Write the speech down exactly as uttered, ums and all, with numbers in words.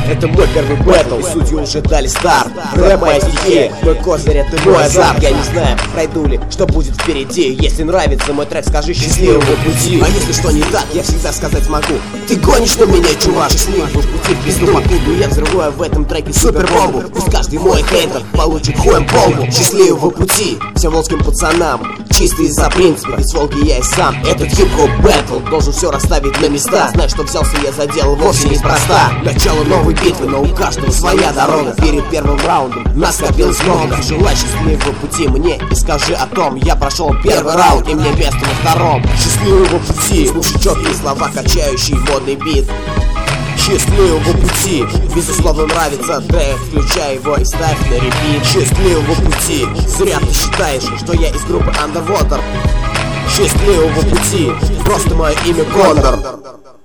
это мой первый бэтл, судьи уже дали старт. Рэп моя стихия, мой козырь это мой азарт. Я не знаю, пройду ли, что будет впереди. Если нравится мой трек, скажи счастливого пути. А если что не так, я всегда сказать могу: ты гонишь на меня, чувак. Счастливого пути, пизду покуду. Я взрываю в этом треке супербомбу. Пусть каждый мой хейтер получит хуем полбу. Счастливого пути всем волжским пацанам, чисто из-за принципа, ведь Волги я и сам. Этот хип-хоп бэтл должен все расставить на места. Знай, что взялся я за дело вовсе неспроста. Начало новой битвы, но у каждого своя дорога. Перед первым раундом нас копилось много. Желай счастливого пути мне и скажи о том: я прошел первый раунд и мне место во втором. Счастливого пути, слушай четкие слова, качающий модный бит. Счастливого пути, безусловно нравится трек, включай его и ставь на репит. Счастливого пути, зря ты считаешь, что я из группы Underwater. Счастливого пути, просто мое имя Кондор.